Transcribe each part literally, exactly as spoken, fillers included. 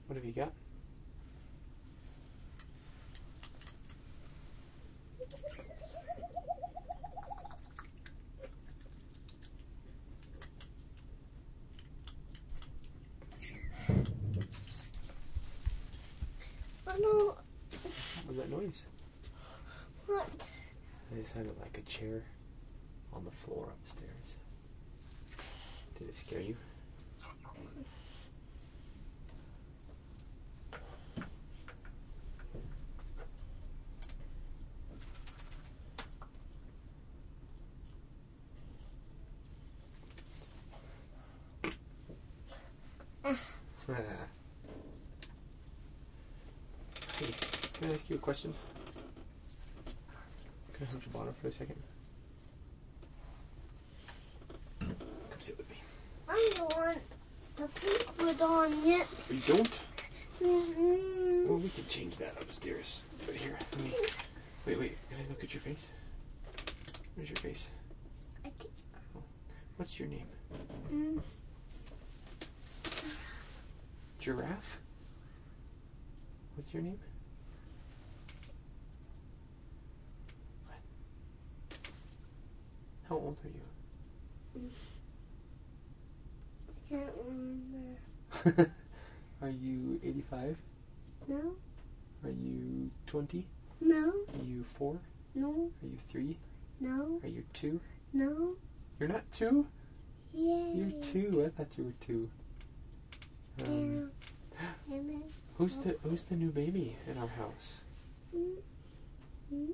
What have you got? Oh no. What was that noise? What? They sounded like a chair on the floor upstairs. Did it scare you? Hey, can I ask you a question? Can I hold your bottom for a second? Come sit with me. I don't want the pink put on yet. You don't? Mm-hmm. Well, we can change that upstairs. But here, let me... Wait, wait. Can I look at your face? Where's your face? I think. Oh. What's your name? Mm. Giraffe? What's your name? What? How old are you? I can't remember. Are you eighty-five? No. Are you twenty? No. Are you four? No. Are you three? No. Are you two? No. You're not two? Yay. You're two. I thought you were two. Um, Yeah. And then. who's the Who's the new baby in our house? Mm.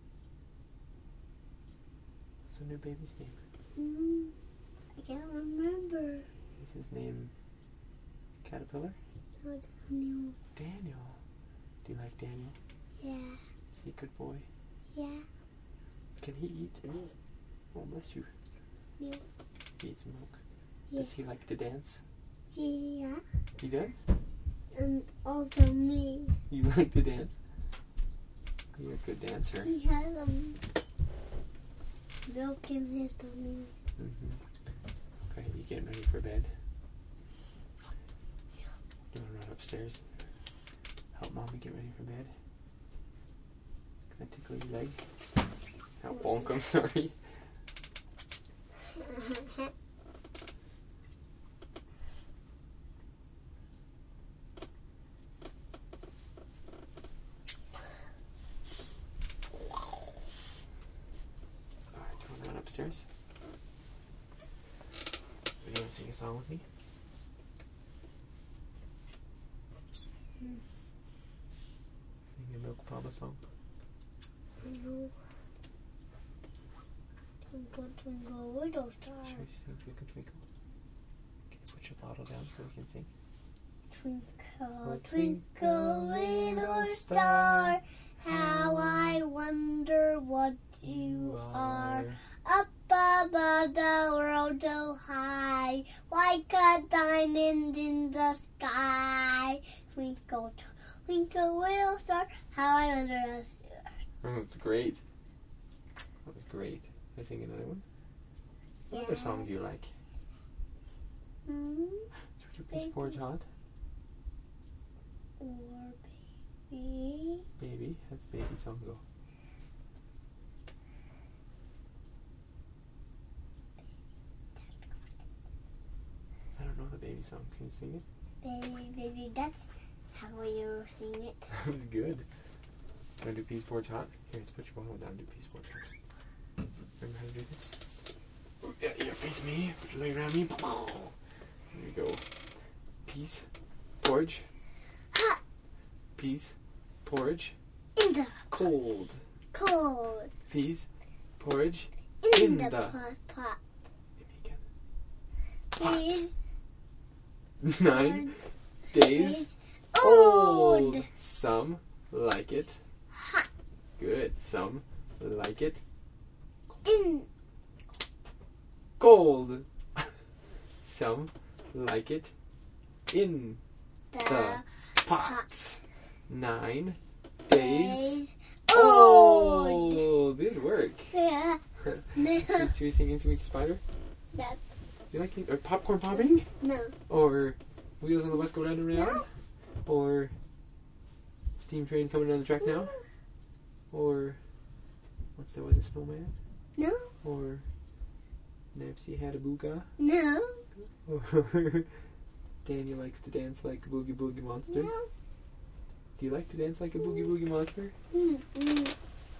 What's the new baby's name? Mm. I can't remember. Is his name Caterpillar? No, it's Daniel. Daniel. Do you like Daniel? Yeah. Is he a good boy? Yeah. Can he eat? Oh, bless you. Yeah. He eats milk. Yeah. Does he like to dance? Yeah. He does? And also me. You like to dance? You're a good dancer. He has um milk in his tummy. Mm-hmm. Okay, you getting ready for bed? You want to run upstairs? Help Mommy get ready for bed? Can I tickle your leg? Oh, bonk, I'm sorry. Alright, do you want to run upstairs? Are you want to sing a song with me? Hmm. Sing a Milk Mama song? No. Twinkle, twinkle, little star. Should we sing Twinkle Twinkle? Can you put your bottle down so we can sing? Twinkle, twinkle, little star, how I wonder what you are. Up above the world so high, like a diamond in the sky. Twinkle, twinkle, little star, how I wonder what you are. Oh, that's great. That was great. Can I sing another one? What Yeah. other song do you like? Mm-hmm. Is your piece porridge hot? Or baby. Baby. How's baby song go? I don't know the baby song. Can you sing it? Baby, baby, that's how you sing it. That was good. Want to do peas porridge hot? Here, let's put your bottle down and do peas porridge hot. Remember how to do this? Yeah, you face me. Put your leg around me. There you go. Peas porridge. Hot Peas porridge. in the Cold. cold. Peas porridge. In, In the, the- pot pot. Maybe again. Days Nine days old. old. Some like it. Hot Good. Some like it in cold. Some like it in the, the pot. pot. Nine days days old. old. Good work. Yeah. Sweet, sweet singing, sweet spider. That, Do you like it? Or popcorn popping? no. Or wheels on the bus go round and round? No. Or steam train coming down the track now? Or what's that? Was it snowman? No. Or Nancy had a booga? No. Or Daniel likes to dance like a boogie boogie monster? No. Do you like to dance like a boogie boogie monster? Mm-mm.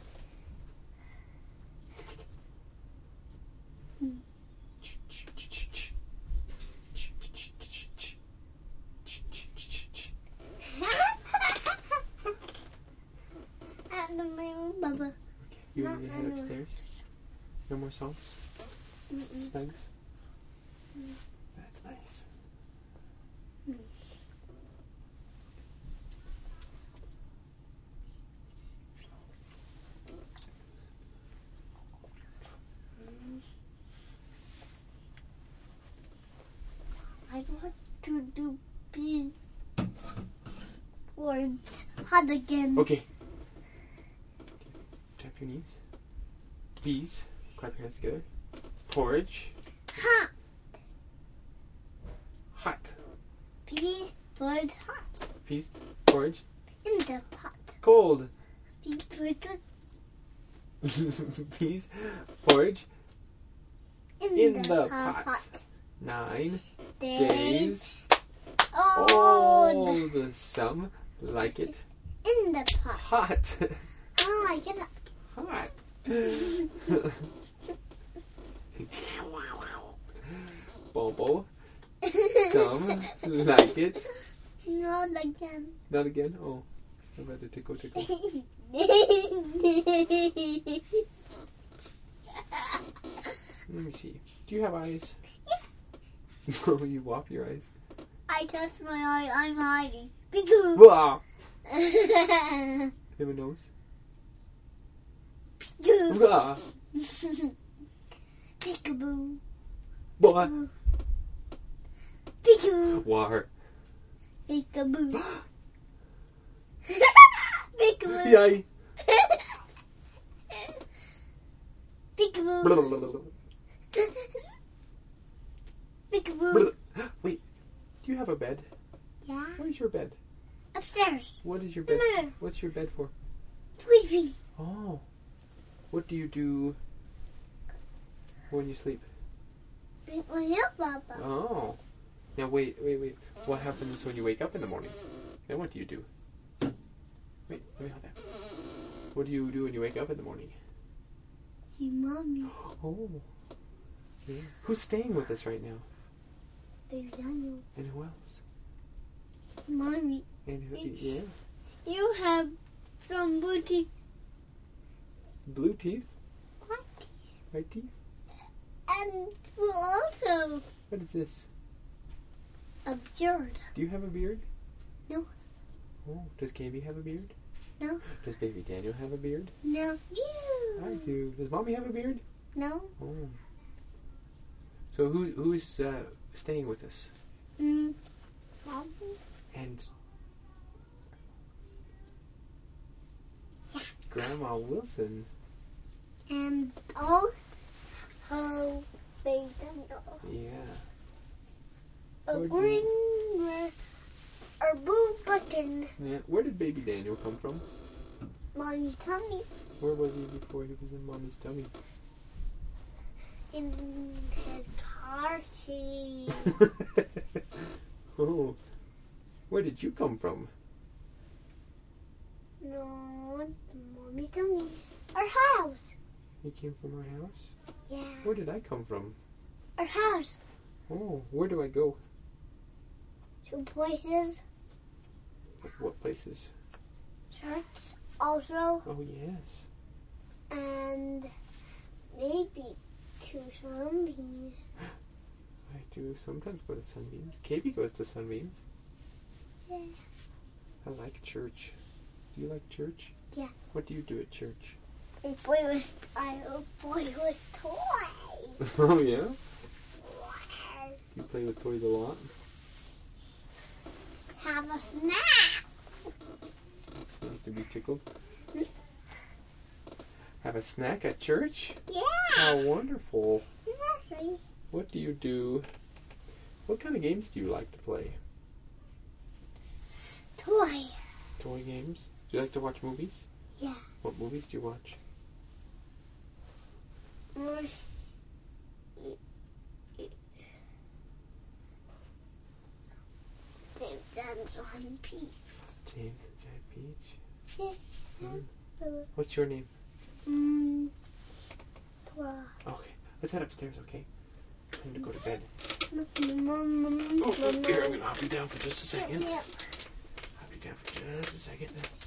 At the moon, Baba. Okay, you Not want to head anymore. upstairs? No more songs? Mm-mm. Snugs? Mm. That's nice. Mm. I want to do these words hard again. Okay. Tap your knees. Peas. Clap your hands together. Porridge. Hot. Hot. These words hot Peas. Porridge. in the pot. Cold. These words Peas. Porridge. in, In the, the pot. pot. Nine Days. days. Old. Oh, the some like it In the pot. hot. Oh, I get it. Hot. Bobo. Some like it. Not again. Not again. Oh, I'm about to tickle tickle. Let me see. Do you have eyes? Oh, you whop your eyes. I touched my eye. I'm hiding. Peekaboo. Wow. Have a nose. Peekaboo. Wow. Peekaboo. What? Peekaboo. War. Peekaboo. Peekaboo. Yay. Peekaboo. Peekaboo. Wait. Do you have a bed? Yeah. Where's your bed? Upstairs. What is your bed? No. What's your bed for? Sleeping. Oh. What do you do when you sleep? Well, yeah, Papa. Oh. Now wait, wait, wait. What happens when you wake up in the morning? Then what do you do? Wait, let me hold that. What do you do when you wake up in the morning? See Mommy. Oh. Yeah. Who's staying with us right now? Baby Daniel. And who else? Mommy. And who? Yeah. You have some booty. Blue teeth? What? White teeth? And you also What is this? a beard. Do you have a beard? No. Oh. Does K B have a beard? No. Does baby Daniel have a beard? No. You. I do. Does Mommy have a beard? No. Oh. So who who's uh, staying with us? Mm. Mommy. And Grandma Wilson. And also Baby Daniel. Yeah. A Where'd green or blue button. Yeah. Where did baby Daniel come from? Mommy's tummy. Where was he before he was in Mommy's tummy? In his car seat. Oh. Where did you come from? No, Mommy's tummy. Our house. You came from our house? Yeah. Where did I come from? Our house. Oh, where do I go? Two places. What places? Church also. Oh, yes. And maybe to Sunbeams. I do sometimes go to Sunbeams. K B goes to Sunbeams. Yeah. I like church. Do you like church? Yeah. What do you do at church? I play with I play with toys. Oh, yeah? You play with toys a lot? Have a snack. You like to be tickled? Have a snack at church? Yeah. How wonderful. Nursery. What do you do? What kind of games do you like to play? Toy. Toy games. Do you like to watch movies? Yeah. What movies do you watch? Mm. James and Giant Peach. James and Giant Peach. Yeah. Mm. What's your name? Mm. Tora. Okay, let's head upstairs, okay? Time to go to bed. Mom, Oh, here, I'm gonna hop you down for just a second. Yeah. Hop you down for just a second.